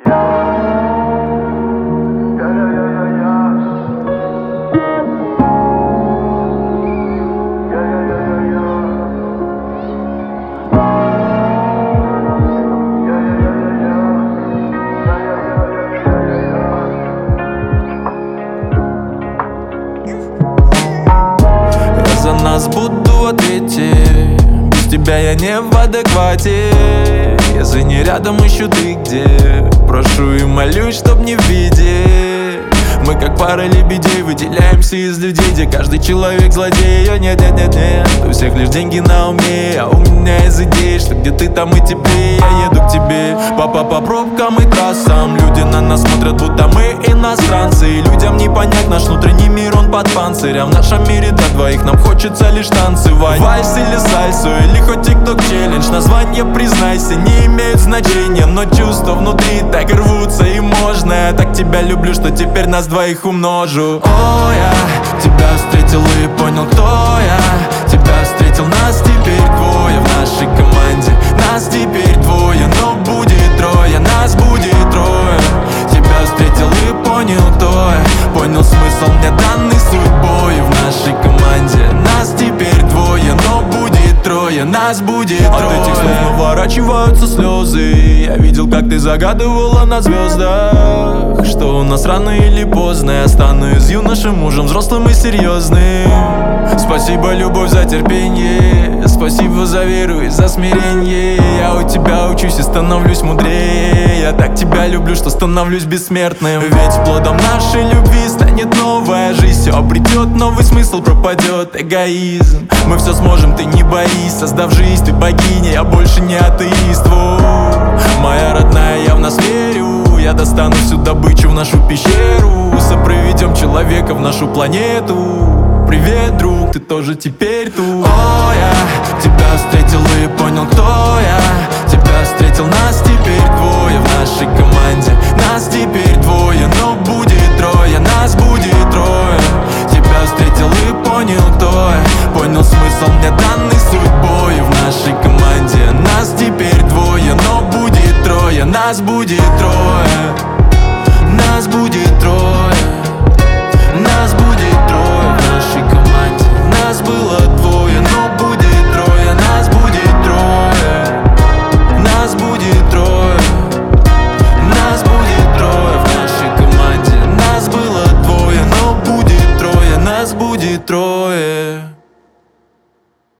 За нас буду ответить. Без тебя я не в адеквате. Если не рядом, ищу ты где. Прошу и молюсь, чтоб не в беде. Мы как пара лебедей выделяемся из людей, где каждый человек злодей. Нет, у всех лишь деньги на уме, а у меня из идей, что где ты, там и теплее. Я еду к тебе по пробкам и трассам. Люди на нас смотрят, будто мы иностранцы. И людям не понять наш внутренний мир, он под панцирем. В нашем мире для двоих нам хочется лишь танцевать. Вальс или сальсу, или хоть тикток челлендж. Названия, признайся, не имеют значения, но чувства внутри так рвутся, и можно. Я так тебя люблю, что теперь нас двоих умножу. О, я тебя встретил и понял, кто я. Тебя встретил, нас теперь двое в нашей команде. Нас теперь двое, но будет трое. Нас будет трое. Тебя встретил и понял, кто я. Понял смысл мне данный судьбой в нашей команде. Нас теперь двое, но будет трое. Нас будет трое. От этих слов наворачиваются слезы. Я видел, как ты загадывала на звездах, что у нас рано или поздно я стану из юноши мужем взрослым и серьезным. Спасибо, любовь, за терпение. Спасибо за веру и за смирение. Я у тебя учусь и становлюсь мудрее. Я так тебя люблю, что становлюсь бессмертным. Ведь плодом нашей любви станет новая жизнь. Все обретет новый смысл, пропадет эгоизм. Мы все сможем, ты не боись. Создав жизнь, ты богиня, я больше не атеист. Моя родная, я в нас верю. Я достану всю добычу в нашу пещеру. Сопроведем человека в нашу планету. Привет, друг, ты тоже теперь тут. О, я тебя встретил и понял, кто я. Тебя встретил, нас теперь двое в нашей команде. Нас теперь двое, но будет трое. Нас будет трое. Тебя встретил и понял, кто я. Понял смысл мне данный судьбой в нашей команде. Нас теперь двое, но будет трое. Нас будет трое.